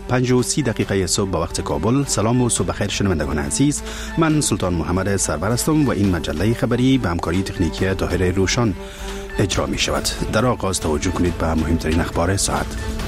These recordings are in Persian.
5:30 صبح به وقت کابل. سلام و صبح خیر شنوندگان عزیز، من سلطان محمد سرور هستم و این مجله خبری به همکاری تکنیکی طاهر روشان اجرا می شود. در آغاز توجه کنید به مهمترین اخبار ساعت.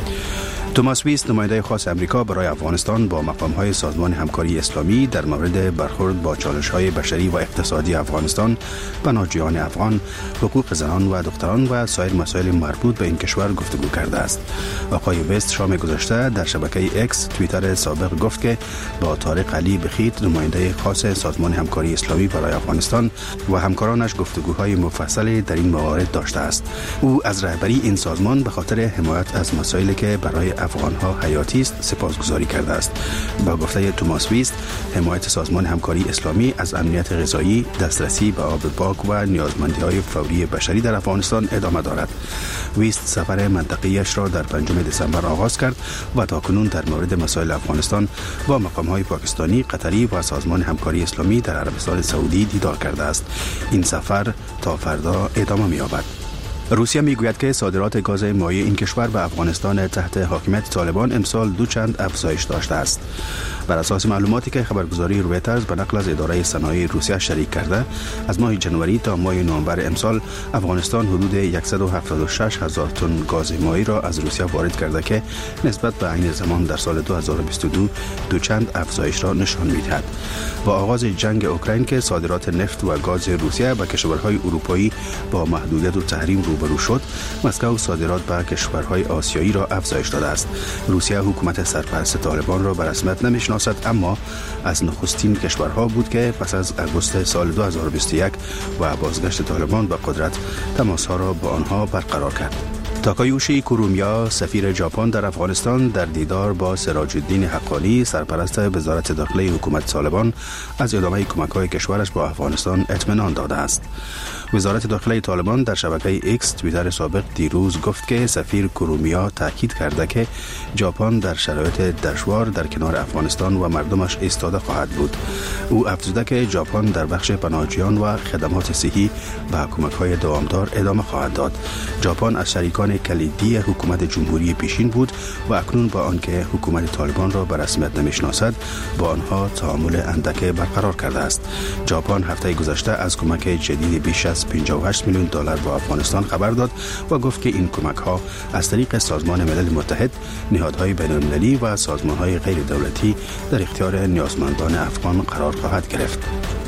توماس ویست، نماینده خاص امریکا برای افغانستان، با مقام‌های سازمان همکاری اسلامی در مورد برخورد با چالش‌های بشری و اقتصادی افغانستان، پناهجویان افغان، حقوق زنان و دختران و سایر مسائل مربوط به این کشور گفتگو کرده است. آقای ویست شام گذشته در شبکه اکس توییتر سابق گفت که با طارق علی بخیت، نماینده خاص سازمان همکاری اسلامی برای افغانستان و همکارانش گفتگوهای مفصلی در این موارد داشته است. او از رهبری این سازمان به خاطر حمایت از مسائلی که برای افغانها حیاتی است سپاسگزاری کرده است. با گفته توماس ویست، حمایت سازمان همکاری اسلامی از امنیت غذایی، دسترسی به آب پاک و نیازمندی‌های فوری بشری در افغانستان ادامه دارد. ویست سفر منطقه‌ایش را در 5 دسامبر آغاز کرد و تاکنون در مورد مسائل افغانستان با مقام‌های پاکستانی، قطری و سازمان همکاری اسلامی در عربستان سعودی دیدار کرده است. این سفر تا فردا ادامه می‌یابد. روسیه میگوید که صادرات گاز مایع این کشور به افغانستان تحت حاکمیت طالبان امسال دوچند افزایش داشته است. بر اساس معلوماتی که خبرگزاری رویترز به نقل از اداره صنایع روسیه شریک کرده، از ماه جنوری تا ماه نوامبر امسال افغانستان حدود 176,000 تن گاز مایع را از روسیه وارد کرده که نسبت به عین زمان در سال 2022 دوچند افزایش را نشان می‌دهد. با آغاز جنگ اوکراین که صادرات نفت و گاز روسیه به کشورهای اروپایی با محدودیت و تحریم روبرو شد، مسکو صادرات به کشورهای آسیایی را افزایش داده است. روسیه حکومت سرپرست طالبان را به رسمیت نمی‌شناسد، اما از نخستین کشورها بود که پس از اگوست سال 2021 و بازگشت طالبان به قدرت تماس‌ها را با آنها برقرار کرد. تاکایوشی کورومیا، سفیر ژاپن در افغانستان، در دیدار با سراج الدین حقانی، سرپرست وزارت داخله حکومت طالبان، از ادامه کمک‌های کشورش با افغانستان اطمینان داده است. وزارت داخله طالبان در شبکه اکس توییتر سابق دیروز گفت که سفیر کورومیا تاکید کرده که ژاپن در شرایط دشوار در کنار افغانستان و مردمش ایستاده خواهد بود. او افزوده که ژاپن در بخش پناهجویان و خدمات صحی به کمک‌های دوامدار ادامه خواهد داد. ژاپن از شریکان کلیدی حکومت جمهوری پیشین بود و اکنون با آنکه حکومت طالبان را به رسمیت نمی‌شناسد، با آنها تعامل اندک برقرار کرده است. ژاپن هفته گذشته از کمک جدید بیش از 58 میلیون دلار به افغانستان خبر داد و گفت که این کمک‌ها از طریق سازمان ملل متحد، نهادهای بین‌المللی و سازمان‌های غیر دولتی در اختیار نیازمندان افغان قرار خواهد گرفت.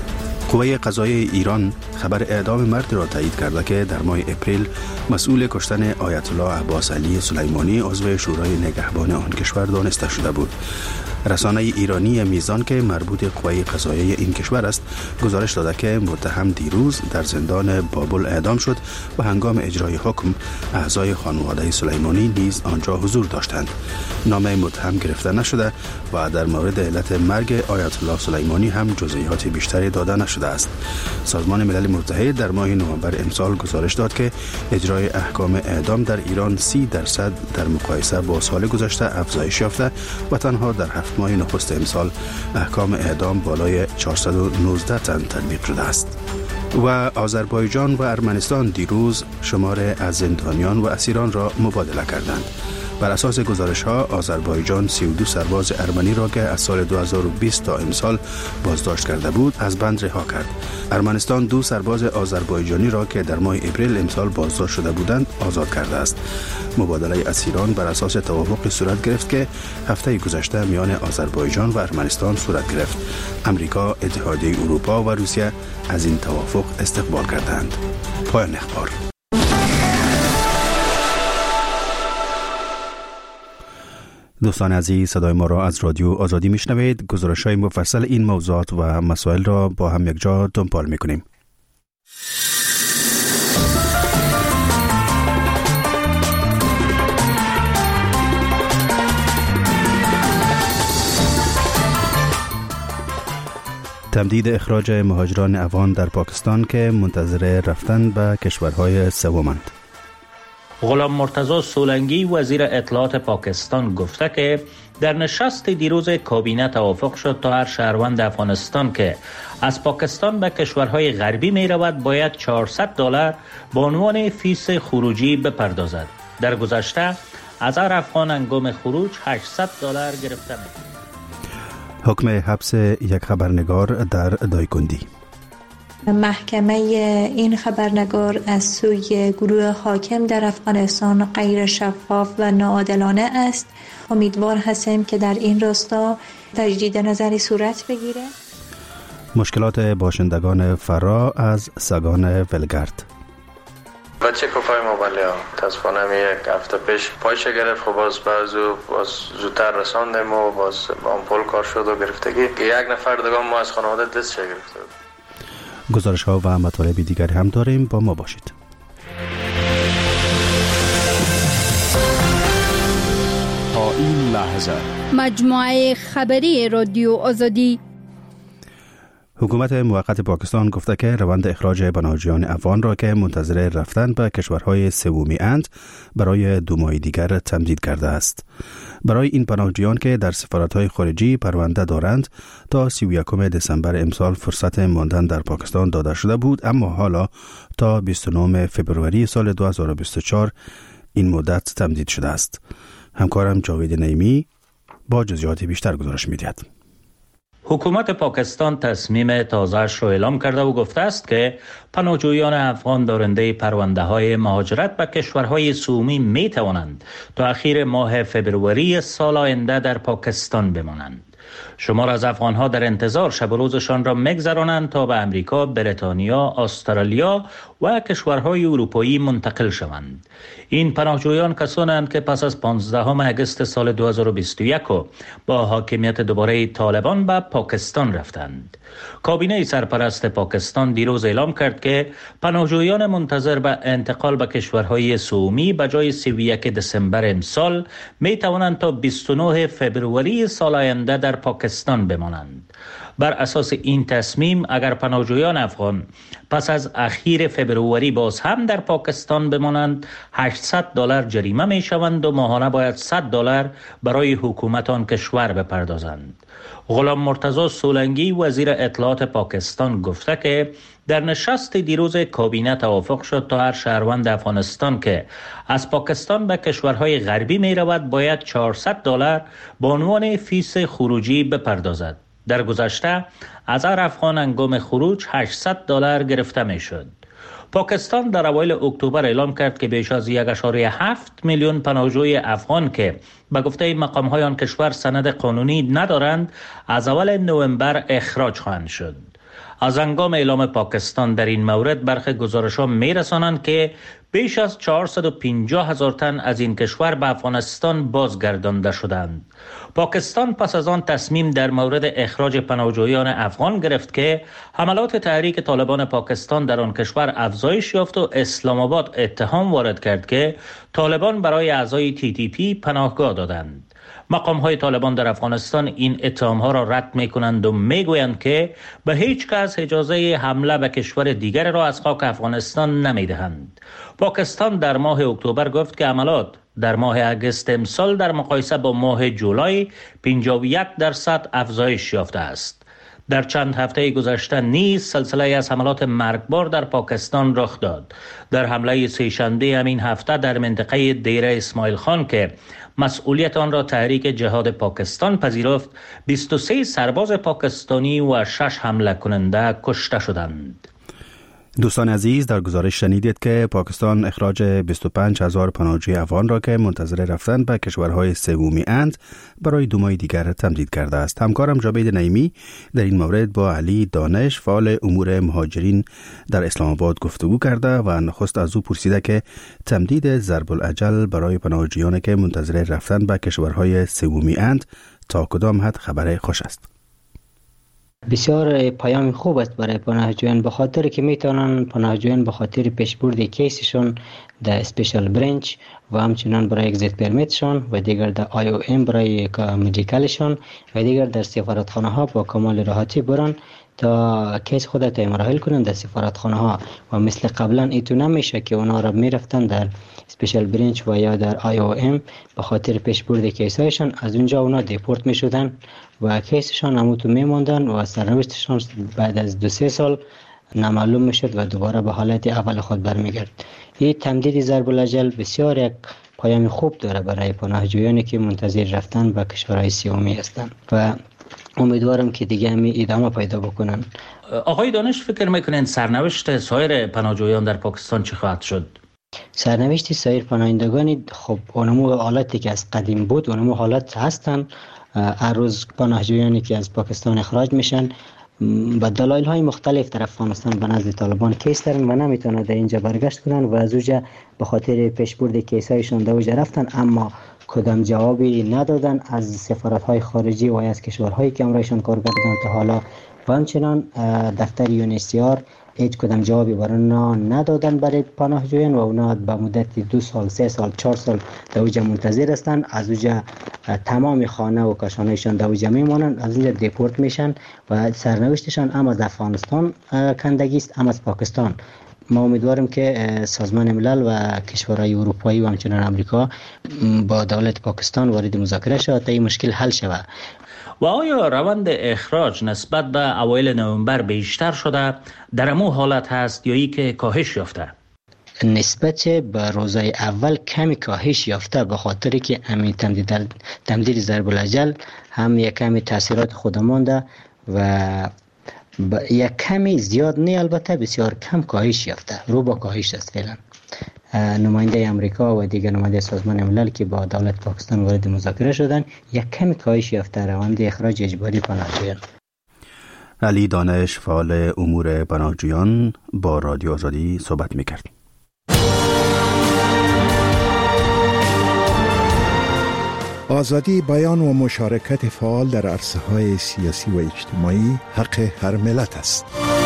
قوه قضاییه ایران خبر اعدام مرد را تایید کرده که در ماه اپریل مسئول کشتن آیت الله عباس علی سلیمانی عضو شورای نگهبان آن کشور دانسته شده بود. رسانه ایرانی میزان که مربوط قوه قضاییه این کشور است گزارش داده که متهم دیروز در زندان بابل اعدام شد و هنگام اجرای حکم اعضای خانواده سلیمانی نیز آنجا حضور داشتند. نام متهم گرفته نشده و در مورد علت مرگ آیت الله سلیمانی هم جزئیات بیشتری داده نشده است. سازمان ملل متحد در ماه نوامبر امسال گزارش داد که اجرای احکام اعدام در ایران 30% در مقایسه با سال گذشته افزایش یافته و تنها در 7 ماه نخست امسال احکام اعدام بالای 419 تن تطبیق شده است. و آذربایجان و ارمنستان دیروز شمار از زندانیان و اسیران را مبادله کردند. بر اساس گزارش‌ها آذربایجان 32 سرباز ارمنی را که از سال 2020 تا امسال بازداشت کرده بود از بند رها کرد. ارمنستان 2 سرباز آذربایجانی را که در ماه اپریل امسال بازداشت شده بودند آزاد کرده است. مبادله اسیران بر اساس توافقی صورت گرفت که هفته گذشته میان آذربایجان و ارمنستان صورت گرفت. امریکا، اتحادیه اروپا و روسیه از این توافق استقبال کردند. پایان اخبار. دوستان عزیز، صدای ما را از رادیو آزادی میشنوید. گزارش‌های مفصل این موضوعات و مسائل را با هم یک جا دنبال میکنیم. تمدید اخراج مهاجران افغان در پاکستان که منتظر رفتن به کشورهای سومند. غلام مرتضی سولنگی وزیر اطلاعات پاکستان گفته که در نشست دیروز کابینه توافق شد تا هر شهروند افغانستان که از پاکستان به کشورهای غربی می رود باید $400 به عنوان فیس خروجی بپردازد. در گذشته از هر افغان هنگام خروج $800 گرفته می‌شود. حکم حبس یک خبرنگار در دایکندی. محکمه این خبرنگار از سوی گروه حاکم در افغانستان غیر شفاف و ناعادلانه است. امیدوار هستیم که در این راستا تجدید نظری صورت بگیره. مشکلات باشندگان فرا از سگان ولگرد. بچه کفای موبایل متاسفانه یک هفته پیش پایش گرفت، خب باز زودتر رساندیم و باز آمپول کار شد و گرفتگی یک نفر دیگه ما از خانواده دستش گرفته. گزارش ها و مطالب دیگری هم داریم، با ما باشید. تا این لحظه مجموعه خبری رادیو آزادی. حکومت موقت پاکستان گفته که روند اخراج پناهجویان افغان را که منتظر رفتن به کشورهای سومی اند برای 2 ماه دیگر تمدید کرده است. برای این پناهجویان که در سفارت‌های خارجی پرونده دارند تا 31 دسامبر امسال فرصت ماندن در پاکستان داده شده بود، اما حالا تا 29 فبروری سال 2024 این مدت تمدید شده است. همکارم جاوید نعیمی با جزئیات بیشتر گزارش می‌دهد. حکومت پاکستان تصمیم تازه‌اش را اعلام کرده و گفته است که پناهجویان افغان دارنده پرونده‌های مهاجرت به کشورهای سومی می توانند تا اخیر ماه فبروری سال آینده در پاکستان بمانند. شمار از افغان‌ها در انتظار شب و روزشان را می‌گذرانند تا به امریکا، بریتانیا، استرالیا و کشورهای اروپایی منتقل شوند. این پناهجویان کسانند که پس از 15 اگست سال 2021 با حاکمیت دوباره طالبان به پاکستان رفتند. کابینه سرپرست پاکستان دیروز اعلام کرد که پناهجویان منتظر به انتقال به کشورهای سومی به جای 31 دسامبر امسال می توانند تا 29 فبروری سال آینده در پاکستان بمانند. بر اساس این تصمیم اگر پناهجویان افغان پس از اخیر فبروری باز هم در پاکستان بمانند $800 جریمه می شوند و ماهانه باید $100 برای حکومت آن کشور بپردازند. غلام مرتضی سولنگی وزیر اطلاعات پاکستان گفته که در نشست دیروز کابینه توافق شد تا هر شهروند افغانستان که از پاکستان به کشورهای غربی می رود باید $400 به عنوان فیس خروجی بپردازد. در گذشته از هر افغان هنگام خروج $800 گرفته می شد. پاکستان در اوایل اکتبر اعلام کرد که بیش از 1.7 میلیون پناهجوی افغان که به گفته مقام‌های آن کشور سند قانونی ندارند از اول نوامبر اخراج خواهند شد. از هنگام اعلام پاکستان در این مورد برخی گزارش‌ها می‌رسانند که بیش از 450,000 تن از این کشور به افغانستان بازگردانده شدند. پاکستان پس از آن تصمیم در مورد اخراج پناهجویان افغان گرفت که حملات تحریک طالبان پاکستان در آن کشور افزایش یافت و اسلام آباد اتهام وارد کرد که طالبان برای اعضای TTP پناهگاه دادند. مقام‌های طالبان در افغانستان این اتهام‌ها را رد می‌کنند و می‌گویند که به هیچ کس اجازه حمله به کشور دیگر را از خاک افغانستان نمی‌دهند. پاکستان در ماه اکتبر گفت که حملات در ماه اگست امسال در مقایسه با ماه جولای 51% افزایش یافته است. در چند هفته گذشته نیز سلسله از حملات مرگبار در پاکستان رخ داد. در حمله سه‌شنبه همین هفته در منطقه دیره اسماعیل خان که مسئولیت آن را تحریک جهاد پاکستان پذیرفت 23 سرباز پاکستانی و 6 حمله کننده کشته شدند. دوستان عزیز، در گزارش شنیدید که پاکستان اخراج 25,000 پناهجوی افغان را که منتظر رفتن به کشورهای سومی اند برای 2 ماه دیگر تمدید کرده است. همکارم جاوید نعیمی در این مورد با علی دانش فعال امور مهاجرین در اسلام آباد گفتگو کرده و نخست از او پرسیده که تمدید ضرب الاجل برای پناهجویان که منتظر رفتن به کشورهای سومی اند تا کدام حد خبر خوش است. بسیار پیام خوب است برای پناهجویان، به خاطر که میتونن پناهجویان به خاطر پیشبرد کیسشون در اسپیشال برنچ و همچنان برای اگزیت پرمیتشون و دیگر در IOM برای مدیکالشون و دیگر در سفارتخانه ها با کمال راحتی برن تا کیس خودت مراحل کنن در سفارتخانه ها و مثل قبلا ایتو نمیشه که اونا را میرفتن در اسپیشال برنچ و یا در IOM به خاطر پیشبرد کیسایشون از اونجا اونا دیپورت میشدن و کیسشون همونطور میموندن و سرنوشتشون بعد از 2-3 سال نامعلوم میشد و دوباره به حالت اول خود برمیگرد. این تمدید ضرب الاجل بسیار یک پیام خوب داره برای پناهجویانی که منتظر رفتن به کشورهای سومی هستند و امیدوارم که دیگه همی ادامه پیدا بکنن. آقای دانش، فکر میکنین سرنوشت سایر پناهجویان در پاکستان چه خواهد شد؟ سرنوشت سایر پناهندگان خب اونمو حالتی که از قدیم بود اونمو حالت هستن. هر روز پناهجویانی که از پاکستان اخراج میشن با دلایل های مختلف در افغانستان به نزد طالبان کیس دارن و نمیتونن در اینجا برگشت کنن و از اونجا به خاطر پیشبرد کیسایشون در اونجا رفتن، اما کدام جوابی ندادن از سفارت های خارجی و از کشورهایی که امرایشان کار کردن تا حالا و همچنان دفتر یونیسیار هیچ کدام جوابی برای اونا ندادن برای پناهجویان و اونا به مدت 2 سال 3 سال 4 سال در اونجا منتظر هستن. از اونجا تمام خانه و کاشانهشان در اونجا میمونن، از اونجا دیپورت میشن و سرنوشتشان هم از افغانستان کندگی است هم از پاکستان. ما امیدواریم که سازمان ملل و کشورهای اروپایی و همچنان امریکا با دولت پاکستان وارد مذاکره شود تا این مشکل حل شود. و آیا روند اخراج نسبت به اوایل نوامبر بیشتر شده در امو حالت هست یا ای که کاهش یافته؟ نسبت به روزهای اول کمی کاهش یافته به خاطر که همین تمدید ضرب الاجل هم یک کمی تاثیرات خود مانده و یک کمی زیاد نه، البته بسیار کم کاهش یافته، رو با کاهش است فعلا. نماینده امریکا و دیگر نماینده سازمان ملل که با دولت پاکستان وارد مذاکره شدن یک کمی کاهش یافته روند اخراج اجباری پناهجویان. علی دانش، فعال امور پناهجویان، با رادیو آزادی صحبت می‌کرد. آزادی بیان و مشارکت فعال در عرصه‌های سیاسی و اجتماعی حق هر ملت است.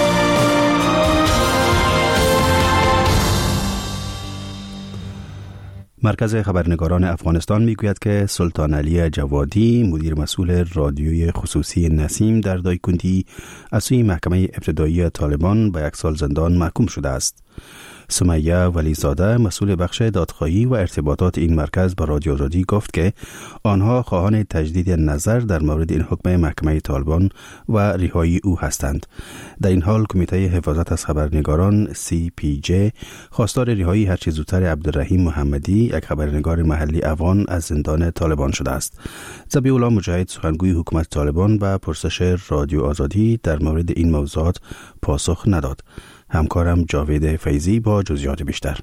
مرکز خبرنگاران افغانستان میگوید که سلطان علی جوادی، مدیر مسئول رادیوی خصوصی نسیم در دایکندی، از سوی محکمه ابتدایی طالبان به 1 سال زندان محکوم شده است. سمیه ولیزاده، مسئول بخش دادخواهی و ارتباطات این مرکز، به رادیو آزادی گفت که آنها خواهان تجدید نظر در مورد این حکم محکمه طالبان و رهایی او هستند. در این حال کمیته حفاظت از خبرنگاران CPJ خواستار رهایی هرچه زودتر عبدالرحیم محمدی، یک خبرنگار محلی افغان، از زندان طالبان شده است. ذبیح الله مجاهد، سخنگوی حکومت طالبان، به پرسش رادیو آزادی در مورد این موضوعات پاسخ نداد. همکارم جاوید فیضی با جزئیات بیشتر.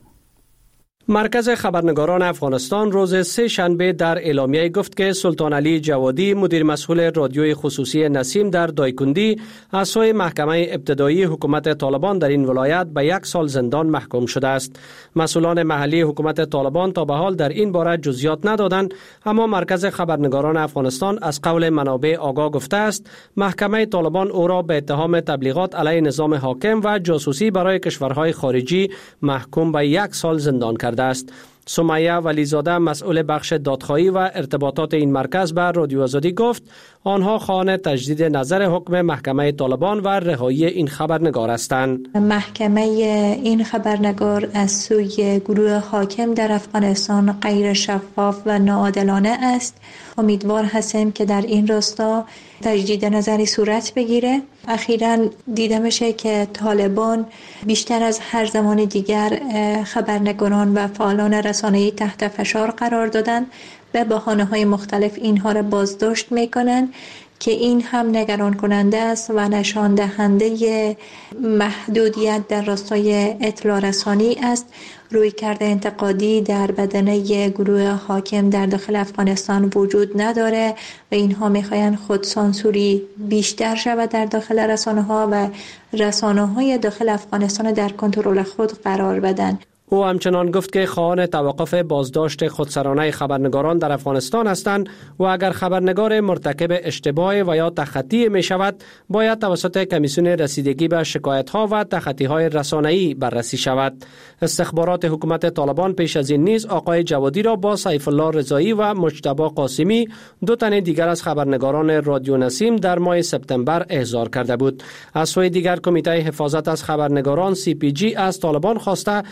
مرکز خبرنگاران افغانستان روز 3 شنبه در اعلامیه گفت که سلطان علی جوادی، مدیر مسئول رادیوی خصوصی نسیم در دایکندی، از سوی محکمه ابتدایی حکومت طالبان در این ولایت به 1 سال زندان محکوم شده است. مسئولان محلی حکومت طالبان تا به حال در این باره جزئیات ندادند، اما مرکز خبرنگاران افغانستان از قول منابع آگاه گفته است محکمه طالبان او را به اتهام تبلیغات علیه نظام حاکم و جاسوسی برای کشورهای خارجی محکوم به 1 سال زندان کرده است. سمیه ولیزاده، مسئول بخش دادخواهی و ارتباطات این مرکز، به رادیو آزادی گفت آنها خواهان تجدید نظر حکم محکمه طالبان و رهایی این خبرنگار هستند. محکمه این خبرنگار از سوی گروه حاکم در افغانستان غیر شفاف و ناعادلانه است. امیدوار هستیم که در این راستا تجدید نظری صورت بگیره. اخیراً دیده میشه که طالبان بیشتر از هر زمان دیگر خبرنگاران و فعالان رسانه‌ای تحت فشار قرار دادن، به بهانه‌های مختلف اینها را بازداشت میکنن که این هم نگران کننده است و نشان دهنده محدودیت در راستای اطلاع رسانی است. رویکرد انتقادی در بدنه گروه حاکم در داخل افغانستان وجود نداره و اینها میخواین خودسانسوری بیشتر شود در داخل رسانه‌ها و رسانه‌های داخل افغانستان در کنترل خود قرار بدن. او همچنان گفت که خواهان توقف بازداشت خودسرانه خبرنگاران در افغانستان هستند و اگر خبرنگار مرتکب اشتباه و یا تخطی می شود باید توسط کمیسیون رسیدگی به شکایت‌ها و تخطی‌های رسانه‌ای بررسی شود. استخبارات حکومت طالبان پیش از این نیز آقای جوادی را با سیف الله رضایی و مجتبی قاسمی، 2 تن دیگر از خبرنگاران رادیو نسیم، در ماه سپتامبر احضار کرده بود. از سوی دیگر کمیته حفاظت از خبرنگاران CPJ از طالبان خواسته که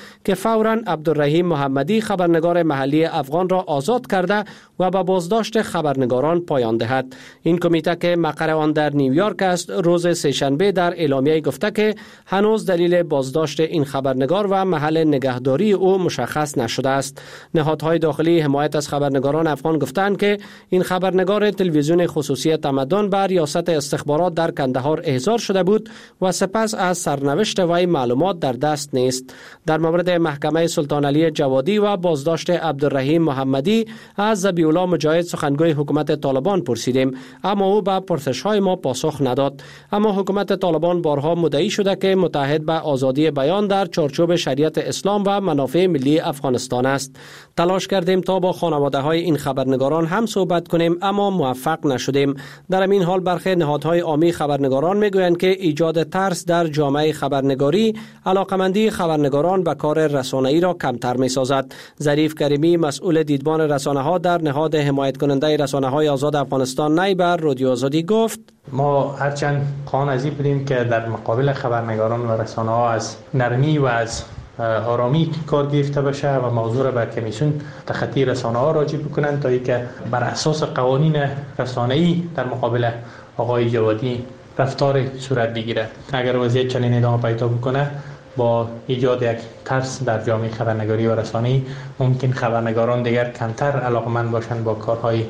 فوراً عبدالرحیم محمدی خبرنگار محلی افغان را آزاد کرده و به بازداشت خبرنگاران پایان دهد. این کمیته که مقر آن در نیویورک است روز سه‌شنبه در اعلامیه گفته که هنوز دلیل بازداشت این خبرنگار و محل نگهداری او مشخص نشده است. نهادهای داخلی حمایت از خبرنگاران افغان گفتند که این خبرنگار تلویزیون خصوصی تمدن به ریاست استخبارات در کندهار احضار شده بود و سپس از سرنوشت وی معلومات در دست نیست. در مورد محکمه سلطان علی جوادی و بازداشت عبدالرحیم محمدی از ذبیح‌الله مجاهد سخنگوی حکومت طالبان پرسیدیم، اما او به پرسش‌های ما پاسخ نداد. اما حکومت طالبان بارها مدعی شده که متحد به آزادی بیان در چارچوب شریعت اسلام و منافع ملی افغانستان است. تلاش کردیم تا با خانواده‌های این خبرنگاران هم صحبت کنیم اما موفق نشدیم. در این حال برخی نهادهای عامی خبرنگاران میگویند که ایجاد ترس در جامعه خبرنگاری علاقمندی خبرنگاران به کار رسانه‌ای را کمتر می‌سازد. ظریف کریمی مسئول دیدبان رسانه‌ها در نهاد حمایت کننده رسانه‌های آزاد افغانستان نی بر رادیو آزادی گفت: ما هرچند خواهان از این بودیم که در مقابل خبرنگاران و رسانه‌ها از نرمی و از آرامی کار گرفته بشه و موضوع را به کمیسیون تخطی رسانه‌ها راجع بکنند تا اینکه بر اساس قوانین رسانه‌ای در مقابل آقای جوادی رفتار صورت بگیره. اگر وضعیت چنین ادامه پیدا بکنه با ایجاد یک ترس در جامعه خبرنگاری و رسانه‌ای ممکن خبرنگاران دیگر کمتر علاقمند باشند با کارهای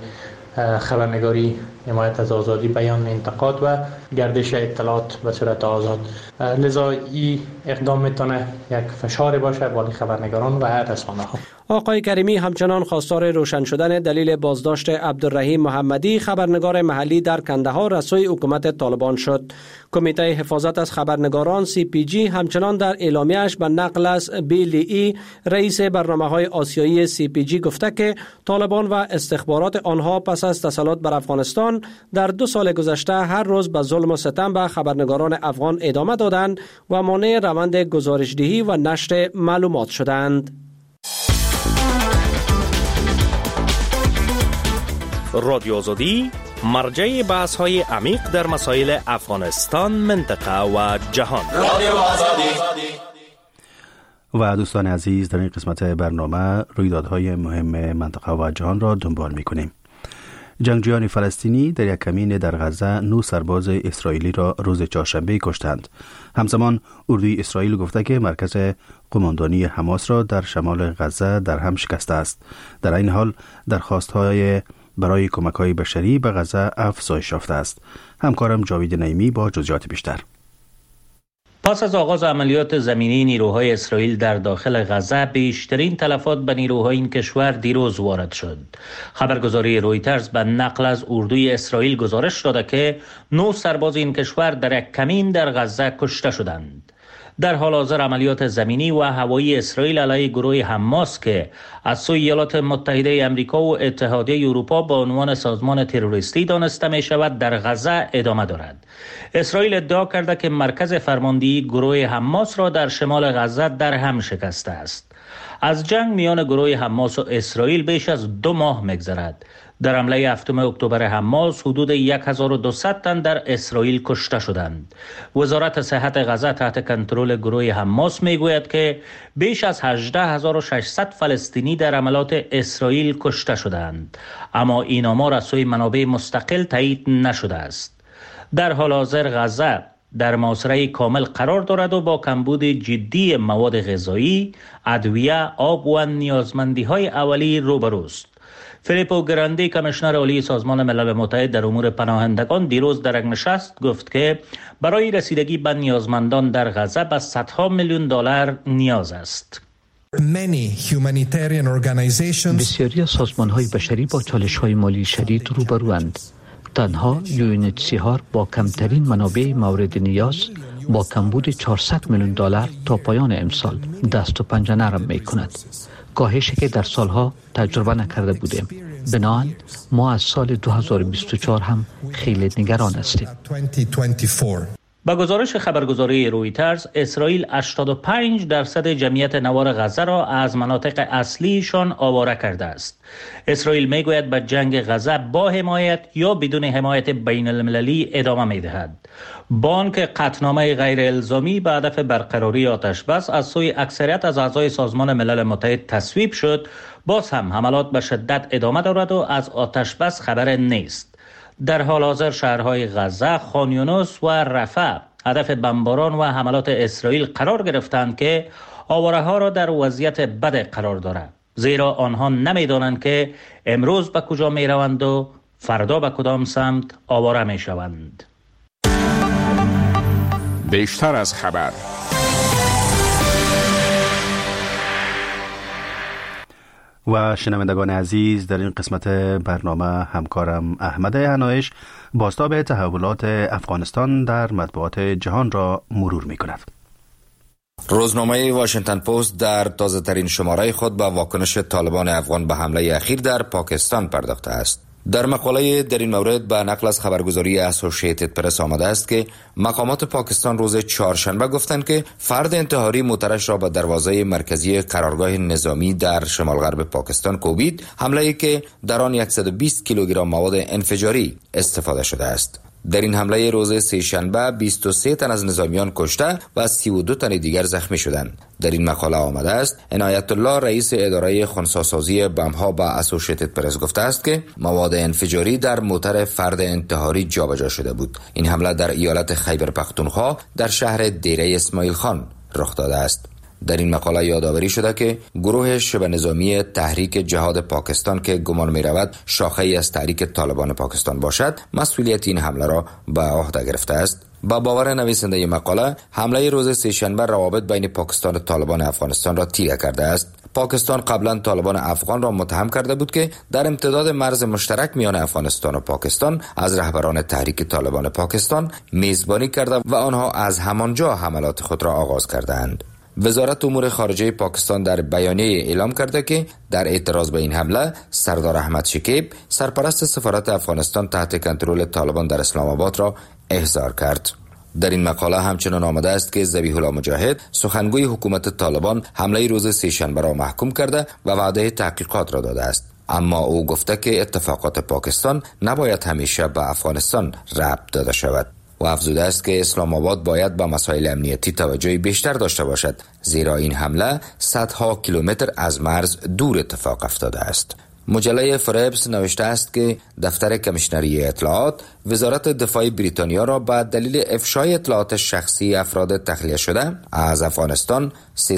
خبرنگاری، حمایت از آزادی بیان، انتقاد و گردش اطلاعات به صورت آزاد. لذا این اقدام میتونه یک فشار باشه بالای خبرنگاران و رسانه‌ها. آقای کریمی همچنان خواستار روشن شدن دلیل بازداشت عبدالرحیم محمدی خبرنگار محلی در کندهار از سوی حکومت طالبان شد. کمیته حفاظت از خبرنگاران CPG همچنان در اعلامیه‌اش به نقل از بیلی رئیس برنامه‌های آسیایی CPG گفته که طالبان و استخبارات آنها پس از تسلط بر افغانستان در 2 سال گذشته هر روز به ظلم و ستم به خبرنگاران افغان ادامه دادند و مانع روند گزارشدهی و نشر معلومات شدند. رادیو آزادی مرجع بحث‌های عمیق در مسائل افغانستان، منطقه و جهان. رادیو آزادی. و دوستان عزیز، در این قسمت برنامه رویدادهای مهم منطقه و جهان را دنبال می‌کنیم. جنگجویان فلسطینی در یک کمین در غزه 9 سرباز اسرائیلی را روز چهارشنبه کشتند. همزمان اردوی اسرائیل گفته که مرکز قماندانی حماس را در شمال غزه در هم شکسته است. در این حال درخواست‌های برای کمک‌های بشری به غزه افزایش یافته است. همکارم جاوید نعیمی با جزئیات بیشتر. پس از آغاز عملیات زمینی نیروهای اسرائیل در داخل غزه، بیشترین تلفات به نیروهای این کشور دیروز وارد شد. خبرگزاری رویترز به نقل از اردوی اسرائیل گزارش داده که 9 سرباز این کشور در یک کمین در غزه کشته شدند. در حال حاضر عملیات زمینی و هوایی اسرائیل علیه گروه حماس که از سوی ایالات متحده آمریکا و اتحادیه اروپا به عنوان سازمان تروریستی دانسته می شود در غزه ادامه دارد. اسرائیل ادعا کرده که مرکز فرماندهی گروه حماس را در شمال غزه در هم شکسته است. از جنگ میان گروه حماس و اسرائیل بیش از 2 ماه می‌گذرد. در حمله 7 اکتبر حماس حدود 1200 تن در اسرائیل کشته شدند. وزارت صحت غزه تحت کنترل گروه حماس میگوید که بیش از 18600 فلسطینی در حملات اسرائیل کشته شدند، اما این آمار از سوی منابع مستقل تایید نشده است. در حال حاضر غزه در محاصره کامل قرار دارد و با کمبود جدی مواد غذایی، ادویه، آب و نیازمندی‌های اولیه روبروست. فیلیپو گراندی کمیشنر عالی سازمان ملل متحد در امور پناهندگان دیروز در یک نشست گفت که برای رسیدگی به نیازمندان در غزه به صدها میلیون دلار نیاز است. بسیاری از سازمان‌های بشری با چالش‌های مالی شدید روبروند. تنها UNHCR با کمترین منابع مورد نیاز با کمبود 400 میلیون دلار تا پایان امسال دست و پنجه نرم می‌کند. کاهشی که در سالها تجربه نکرده بودیم. بنابراین ما از سال 2024 هم خیلی نگران هستیم. با گزارش خبرگزاری رویترز، اسرائیل 85% جمعیت نوار غزه را از مناطق اصلیشان آواره کرده است. اسرائیل میگوید به جنگ غزه با حمایت یا بدون حمایت بین المللی ادامه میدهد. بانک قطعنامه غیر الزامی به هدف برقراری آتش بس از سوی اکثریت از اعضای سازمان ملل متحد تصویب شد، باز هم حملات به شدت ادامه دارد و از آتش بس خبر نیست. در حال حاضر شهرهای غزه، خان یونس و رفح هدف بمباران و حملات اسرائیل قرار گرفتند که آواره ها را در وضعیت بد قرار دارد، زیرا آنها نمیدانند که امروز به کجا می روند و فردا به کدام سمت آواره می شوند. بیشتر از خبر. و شنوندگان عزیز، در این قسمت برنامه همکارم احمد هنایش بازتاب تحولات افغانستان در مطبوعات جهان را مرور می کند. روزنامه واشنگتن پست در تازه ترین شماره خود به واکنش طالبان افغان به حمله اخیر در پاکستان پرداخته است. در مقاله در این مورد به نقل از خبرگزاری اسوسییتد پرس آمده است که مقامات پاکستان روز چهارشنبه گفتند که فرد انتحاری موترش را به دروازه مرکزی قرارگاه نظامی در شمال غرب پاکستان کوبید، حمله‌ای که در آن 120 کیلوگرم مواد انفجاری استفاده شده است. در این حمله روز سه‌شنبه 23 تن از نظامیان کشته و 32 تن دیگر زخمی شدند. در این مقاله آمده است عنایت الله رئیس اداره خنثی‌سازی بم‌ها با اسوسییتد پرس گفته است که مواد انفجاری در موتر فرد انتحاری جابجا شده بود. این حمله در ایالت خیبر پختونخوا در شهر دیره اسماعیل خان رخ داده است. در این مقاله یادآوری شده که گروه شبه نظامی تحریک جهاد پاکستان که گمان می رود شاخه‌ای از تحریک طالبان پاکستان باشد، مسئولیت این حمله را به عهده گرفته است. با باور نویسنده مقاله، حمله روز سه‌شنبه روابط بین پاکستان و طالبان افغانستان را تیره کرده است. پاکستان قبلا طالبان افغان را متهم کرده بود که در امتداد مرز مشترک میان افغانستان و پاکستان از رهبران تحریک طالبان پاکستان میزبانی کرده و آنها از همانجا حملات خود را آغاز کردند. وزارت امور خارجه پاکستان در بیانیه اعلام کرده که در اعتراض به این حمله سردار احمد شکیب سرپرست سفارت افغانستان تحت کنترل طالبان در اسلام آباد را احضار کرد. در این مقاله همچنان آمده است که ذبیح الله مجاهد سخنگوی حکومت طالبان حمله روز سه‌شنبه را محکوم کرده و وعده تحقیقات را داده است، اما او گفته که اتفاقات پاکستان نباید همیشه به افغانستان ربط داده شود و افزوده است که اسلام آباد باید به مسائل امنیتی توجه بیشتر داشته باشد، زیرا این حمله صدها کیلومتر از مرز دور اتفاق افتاده است. مجله فوربس نوشته است که دفتر کمیشنری اطلاعات وزارت دفاع بریتانیا را به دلیل افشای اطلاعات شخصی افراد تخلیه شده از افغانستان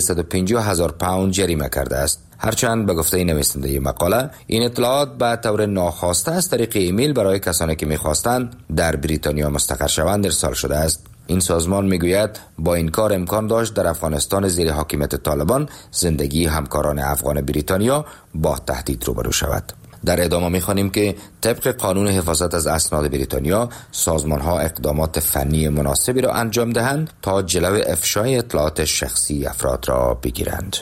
350,000 پوند جریمه کرده است. هرچند به گفته نویسنده مقاله این اطلاعات به طور ناخواسته از طریق ایمیل برای کسانی که می‌خواستند در بریتانیا مستقر شوند ارسال شده است. این سازمان میگوید با این کار امکان داشت در افغانستان زیر حاکمیت طالبان زندگی همکاران افغان بریتانیا با تهدید روبرو شود. در ادامه می‌خوانیم که طبق قانون حفاظت از اسناد بریتانیا سازمان‌ها اقدامات فنی مناسبی را انجام دهند تا جلو افشای اطلاعات شخصی افراد را بگیرند.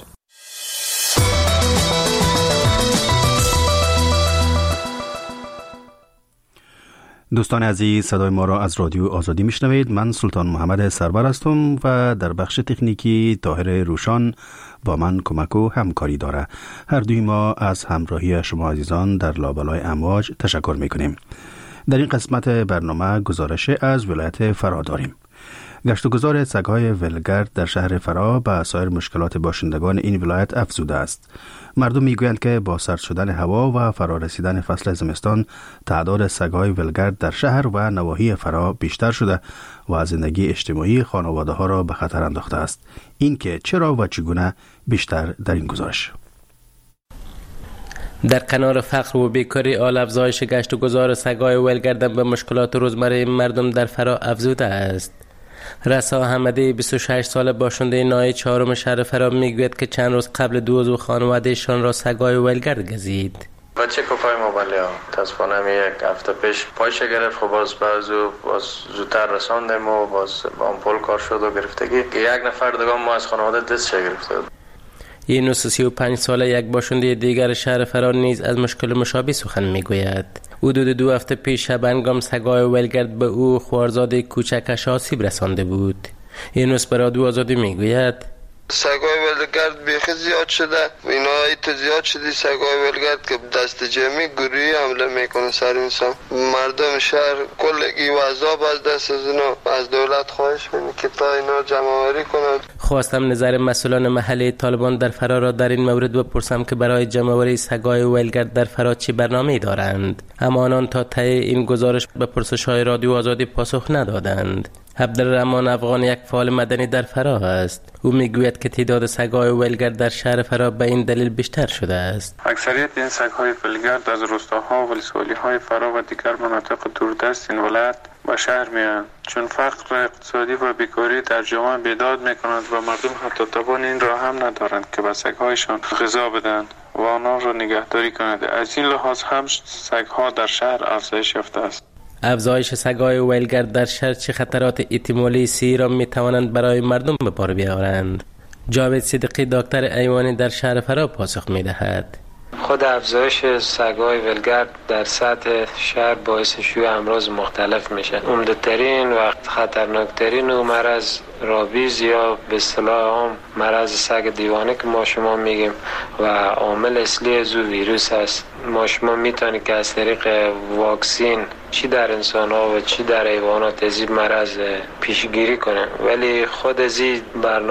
دوستان عزیز، صدای ما را از رادیو آزادی میشنوید. من سلطان محمد سرور هستم و در بخش تکنیکی طاهر روشان با من کمک و همکاری داره. هر دوی ما از همراهی شما عزیزان در لابلای امواج تشکر میکنیم. در این قسمت برنامه گزارش از ولایت فرا داریم. گشت و گذار سگ‌های ولگرد در شهر فرا به سایر مشکلات باشندگان این ولایت افزوده است. مردم میگویند که با سرد شدن هوا و فرا رسیدن فصل زمستان تعداد سگ‌های ولگرد در شهر و نواحی فرا بیشتر شده و زندگی اجتماعی خانواده‌ها را به خطر انداخته است. این که چرا و چگونه بیشتر در این گزارش. در کنار فقر و بیکاری، آل افزایش گشت و گذار سگ‌های ولگرد به مشکلات روزمره مردم در فرا افزوده است. رسا احمدی 26 ساله باشنده ناحیه 4 شهر فرا میگوید که چند روز قبل دو عضو خانوادهشان را سگ‌های ولگرد گزید. بچه کپای موبایل ها تصفانم یک هفته پیش پایشه گرفت، خب باز زودتر رساندیم و باز آمپول کار شد و گرفتگی که یک نفر دیگه ما از خانواده دست گرفته. یونس 35 ساله یک باشنده دیگر شهر فرا نیز از مشکل مشابه سخن میگوید. حدود 2 هفته پیش شبنگام سگای ولگرد به او خوارزاد کوچکش آسیب رسانده بود. اینوس به رادیو آزادی میگوید سگای ولگرد بیخی زیاد شده، اینا ایت زیاد شدی سگای ولگرد که دست جمعی گروهی حمله میکنه سر انسان. مردم شهر کلگی و عذاب از دست از اینا، از دولت خواهش میکنه که تا اینا جمع‌آوری کنند. خواستم نظر مسئولان محلی طالبان در فرا را در این مورد بپرسم که برای جمع‌آوری سگای ولگرد در فرا چه برنامه‌ای دارند، اما آنان تا ته این گزارش به پرسش‌های رادیو آزادی پاسخ ندادند. عبدالرحمن افغان یک فعال مدنی در فرا است. او میگوید که تعداد سگ‌های ولگرد در شهر فرا به این دلیل بیشتر شده است. اکثریت این سگ‌های ولگرد از روستاها و ولسوالی‌های فرا و دیگر مناطق دوردست این ولایت به شهر میآیند، چون فقر اقتصادی و بیکاری در جامعه بیداد میکنند و مردم حتی توان این را هم ندارند که به سگ‌هایشان غذا بدهند و آنها را نگهداری کنند. از این لحاظ هم سگ‌ها در شهر افزایش یافته است. افزایش سگای ولگرد در شهر چه خطرات احتمالی سی را می توانند برای مردم به بار بیاورند؟ جاوید صدیقی دکتر ایوانی در شهر فرا پاسخ می دهد. خود افزایش سگای ولگرد در سطح شهر باعث شیوع امراض مختلف میشه. عمده‌ترین و خطرناکترین و مرض رابیز یا به اصطلاح عام مرض سگ دیوانه که ما شما میگیم و عامل اصلی از ویروس است. ما شما میتونید که از طریق واکسین چی در انسان ها و چی در حیوانات از این مرض پیشگیری کنیم، ولی خود از این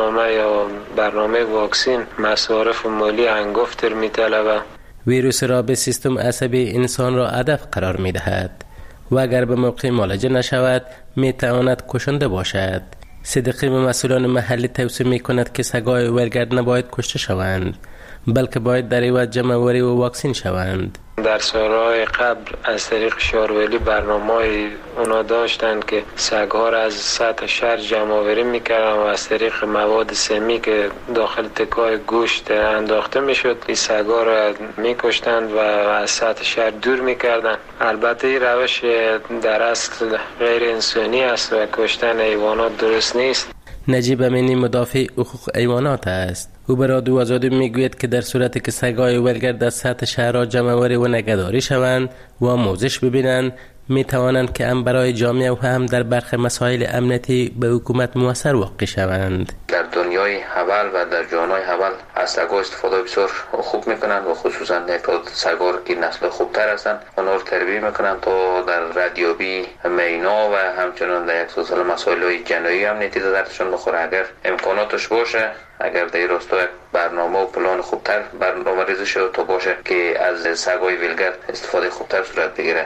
برنامه واکسین مصارف مالی هنگفتر میطلبه. ویروس رابط سیستم عصبی انسان را هدف قرار میدهد و اگر به موقع معالجه نشود میتواند کشنده باشد. صدیقی به مسئولان محلی توصیه میکند که سگای ولگرد نباید کشته شوند، بلکه باید در عوض جمع‌آوری و واکسین شوند. در سالهای قبل از طریق شارولی برنامه‌ای اونا داشتند که سگ‌ها را از سطح شهر جمع‌آوری می‌کردن و از طریق مواد سمی که داخل تکای گوشت انداخته می‌شد این سگ‌ها را می‌کشتند و از سطح شهر دور می‌کردند. البته این روش در اصل غیر انسانی است و کشتن حیوانات درست نیست. نجیب امینی مدافع حقوق حیوانات است. او به رادیو آزادی میگوید که در صورتی که سگای ولگرد از سطح شهرها جمع‌آوری و نگهداری شوند و آموزش ببینند میتوانند که هم برای جامعه و هم در برخی مسائل امنیتی به حکومت مؤثر واقع شوند. در دنیای حول و در جهانهای حول از سگ‌ها استفاده بسیار خوب میکنند و خصوصا سگ‌ها که نسل خوبتر هستند آنها را تربیت میکنند تا در ردیابی مینا و همچنان در یک سلسله مسائل جنایی امنیتی دردشان بخوره. اگر امکاناتش باشه، اگر در راستا برنامه و پلان خوبتر برنامه‌ریزی شده تا باشه که از سگ‌های ولگرد استفاده خوبتر صورت بگیره.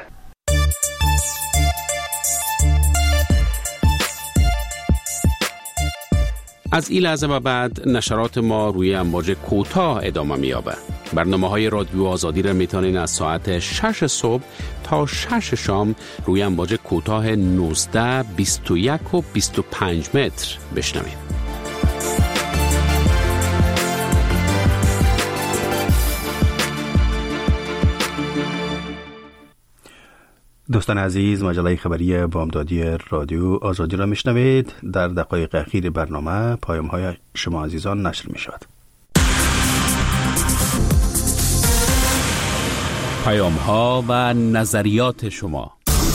از این لحظه و بعد نشرات ما روی امواج کوتاه ادامه می‌یابد. برنامه‌های رادیو آزادی را می‌توانید از ساعت 6 صبح تا 6 شام روی امواج کوتاه 19، 21 و 25 متر بشنوید. دوستان عزیز، مجله خبری بامدادی رادیو آزادی را میشنوید. در دقایق اخیر برنامه پیام‌های شما عزیزان نشر می شود. پیام‌ها و نظریات شما.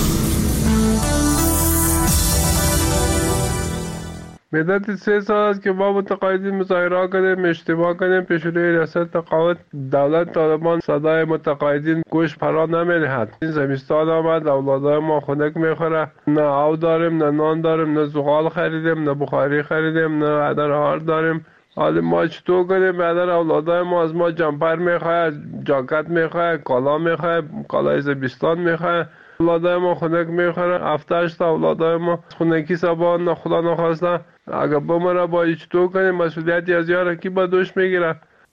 مدت 3 سال است که ما متقاعدین مظاهره کردیم، اشتباه کردیم، پیش روی ریاست تقاعد دولت طالبان صدای متقاعدین گوش فرا نمی‌دهد. این زمستان آمد، اولادای ما خنک میخوره، نه آب داریم، نه نان داریم، نه زغال خریدیم، نه بخاری خریدیم، نه عدرهار داریم. حالا ما چطور کنیم؟ بعد اولادای ما از ما جمپر میخواه، جاکت میخواه، کالا میخواه، کالای زمستان میخواه. اولادای ما خنک میخوره، 7-8 تا اولادای ما خنکی سبان نه خدا نخواسته اگر بمره با چطور کنیم؟ مسئولیتی از یار کی با دوش میگیره؟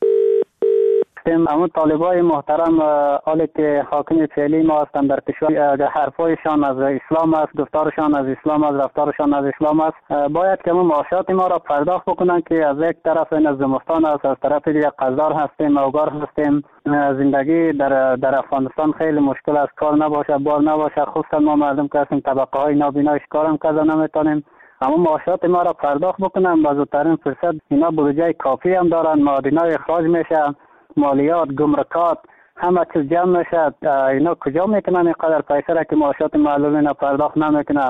همون طالبای محترم حالی که حاکم فعلی ما هستند در کشور، حرفایشان از اسلام است، گفتارشان از اسلام است، رفتارشان از اسلام است، باید که همون معاشات ما را پرداخت بکنن که از یک طرف این از زمستان است، از طرف دیگه قرضدار هستیم، اوگار هستیم. زندگی در افغانستان خیلی مشکل است، کار نباشه، بار نباشه، خصوصا ما مردم که هستیم طبقه های نابینایش کارم کرده نمیتونیم. اما معاشات ما را پرداخت بکنن با زودترین فرصت. اینا بودجه کافی هم دارن، معادنای اخراج میشه، مالیات، گمرکات، همه چیز جمع میشه. اینا کجا میکنن اینقدر پیسه را که معاشات معلول اینا پرداخت نمیکنه؟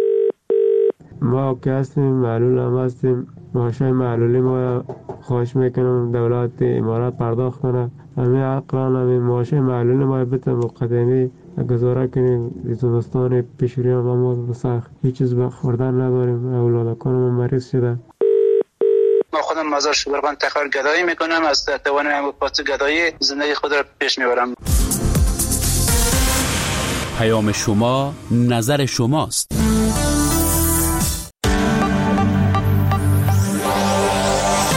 ما که هستیم معلول هم هستیم، معاشای معلولی ما خواهش میکنم دولت امارات پرداخت کنه. همه عقلان همه معاشای معلولی ما بته مقدمی گزاره کنیم. زمستان پیشوری هم ما سخت هیچ چیز بخوردن نداریم. اولادکان ما مریض شده. ما خودم مزار شبرغان تخار گدایی میکنم، از توان پاس گدایی زندگی خود را پیش میبرم. پیام شما نظر شماست.